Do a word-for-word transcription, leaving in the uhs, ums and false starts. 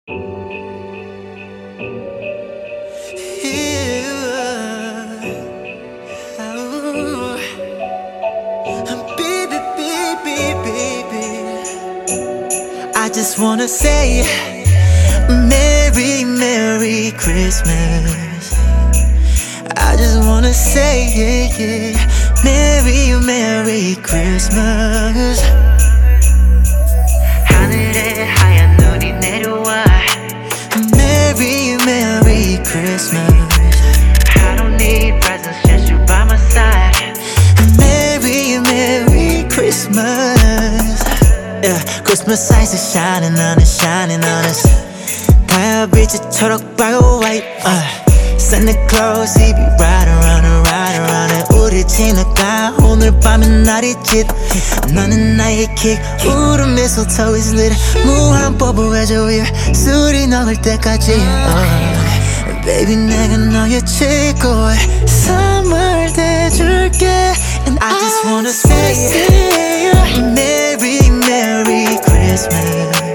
I just wanna say Merry, Merry Christmas. I just wanna say, yeah, yeah, Merry, Merry Christmas. 하늘에 하얀 눈이 내려와. Merry, Merry Christmas. I don't need presents, just you by my side. Merry, Merry Christmas. Yeah, Christmas lights are shining on us, shining on us. 달빛이 초록바고 white. uh. Santa Claus, he be riding around and riding around it. 우리 지나가 오늘 밤엔 날이 짙. 너는 나의 킥. 우리 mistletoe is lit. 무한 버블 해줘 위에 술이 녹을 때까지. uh. Baby 내가 너의 최고의 선물 대줄게. And I just wanna say Merry, Merry Christmas.